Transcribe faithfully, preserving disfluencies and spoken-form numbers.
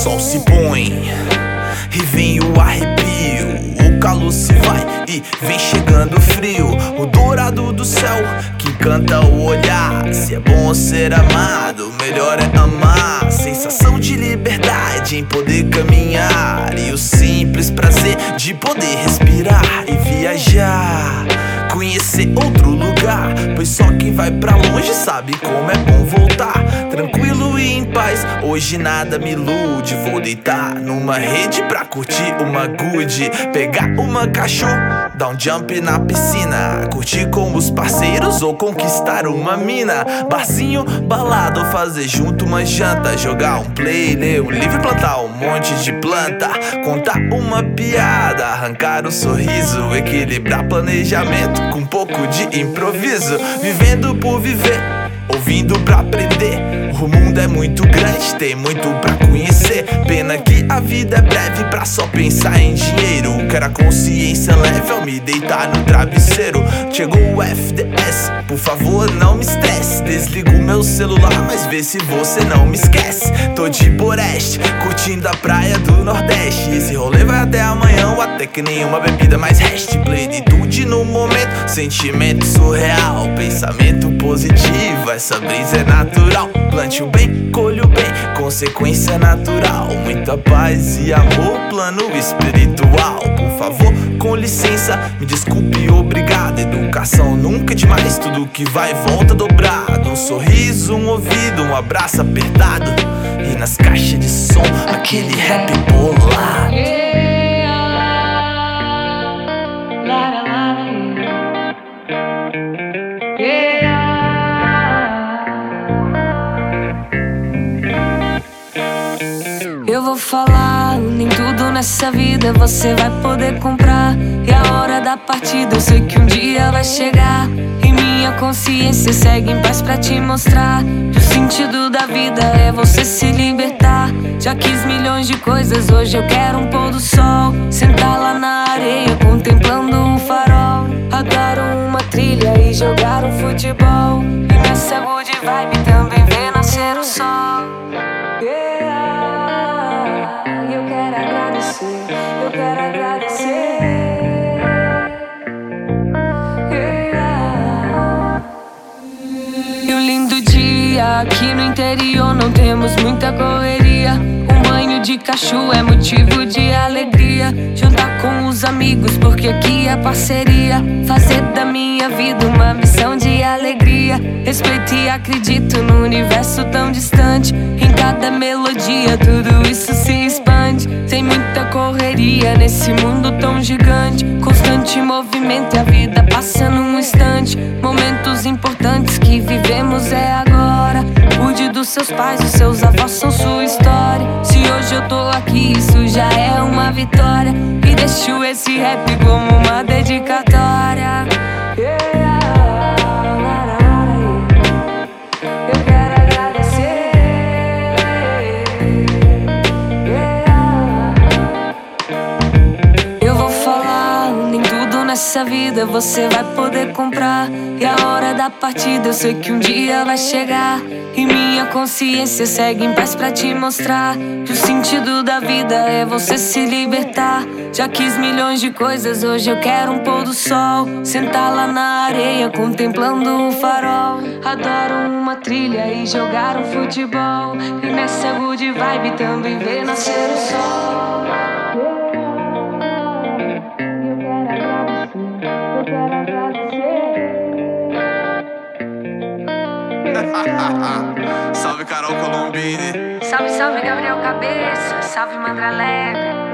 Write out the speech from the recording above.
sol se põe e vem o arrepio, o calor se vai e vem chegando o frio. O dourado do céu que encanta o olhar. Se é bom ser amado, melhor é amar. Sensação de liberdade em poder caminhar, e o simples prazer de poder respirar e viajar, conhecer outro lugar, pois só quem vai pra longe sabe como é bom voltar. Tranquilo e em paz, hoje nada me ilude. Vou deitar numa rede pra curtir uma good, pegar uma cachorro, dar um jump na piscina, curtir com os parceiros ou conquistar uma mina. Barzinho, balada ou fazer junto uma janta, jogar um play, ler um livro, plantar um monte de planta, contar uma piada, arrancar um sorriso, equilibrar planejamento com um pouco de improviso, vivendo por viver, ouvindo pra aprender. O mundo é muito grande, tem muito pra conhecer. Pena que a vida é breve pra só pensar em dinheiro. Quero a consciência leve ao me deitar no travesseiro. Chegou o F D S, por favor não me estresse. Desligo meu celular, mas vê se você não me esquece. Tô de Boreste, curtindo a praia do Nordeste. Esse rolê vai até amanhã, ou até que nenhuma bebida mais reste. Plenitude no momento, sentimento surreal, pensamento positivo, essa brisa é natural. Plante o bem, colhe o bem, consequência natural. Muita paz e amor, plano espiritual. Por favor, com licença, me desculpe, obrigado. Educação nunca é demais, tudo que vai volta dobrado. Um sorriso, um ouvido, um abraço apertado, e nas caixas de som, aquele rap bolado. Eu vou falar, nem tudo nessa vida você vai poder comprar. E a hora da partida eu sei que um dia vai chegar, e minha consciência segue em paz pra te mostrar que o sentido da vida é você se libertar. Já quis milhões de coisas, hoje eu quero um pôr do sol, sentar lá na areia contemplando o farol. Adoro uma trilha e jogar um futebol, e nessa good vibe também ver nascer o sol. Yeah. Eu quero agradecer, eu quero agradecer. Yeah. E um lindo dia, aqui no interior não temos muita correria. Um banho de cachu é motivo de alegria. Juntar com os amigos, porque aqui é parceria. Fazer da minha vida uma missão de alegria. Respeito e acredito no universo tão distante. Em cada melodia tudo isso se expande. Tem muita correria nesse mundo tão gigante. Constante movimento e a vida passa num instante. Momentos importantes que vivemos é agora. Cuide dos seus pais, os seus avós são sua história. Se hoje eu tô aqui, isso já é uma vitória. E deixo esse rap como uma dedicatória. Yeah. Eu quero agradecer. Yeah. Eu vou falar, nem tudo nessa vida você vai poder comprar. E a hora da partida eu sei que um dia vai chegar, e minha consciência segue em paz pra te mostrar que o sentido da vida é você se libertar. Já quis milhões de coisas, hoje eu quero um pôr do sol, sentar lá na areia contemplando o farol. Adoro uma trilha e jogar um futebol, e nessa good vibe também ver nascer o sol. Eu quero agradecer, eu quero agradecer. Salve Carol Colombini. Salve, salve Gabriel Cabeça, salve Mandra Leve.